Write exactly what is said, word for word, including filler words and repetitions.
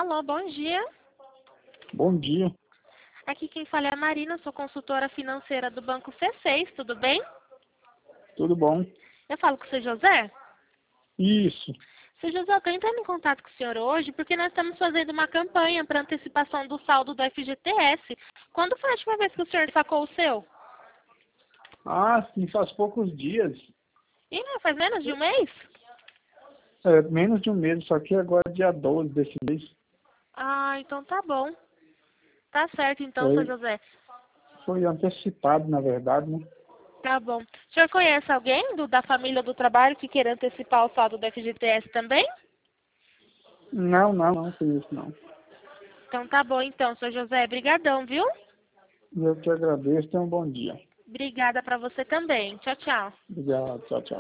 Alô, bom dia. Bom dia, Aqui quem fala é a Marina, sou consultora financeira do Banco C seis, tudo bem? tudo bom? Eu falo com o seu José? Isso. Seu José, eu estou entrando em contato com o senhor hoje porque nós estamos fazendo uma campanha para antecipação do saldo do F G T S. Quando foi a última vez que o senhor sacou o seu? Ah, sim, faz poucos dias. Ih, faz menos de um mês? É, menos de um mês, só que agora é dia doze desse mês. Ah, então tá bom. Tá certo então, seu Foi, José. foi antecipado, na verdade, né? Tá bom. O senhor conhece alguém do, da família do trabalho que queira antecipar o saldo do F G T S também? Não, não, não conheço, não. Então tá bom então, seu José. Brigadão, viu? Eu que agradeço, tenha um bom dia. Obrigada para você também. Tchau, tchau. Obrigado, tchau, tchau.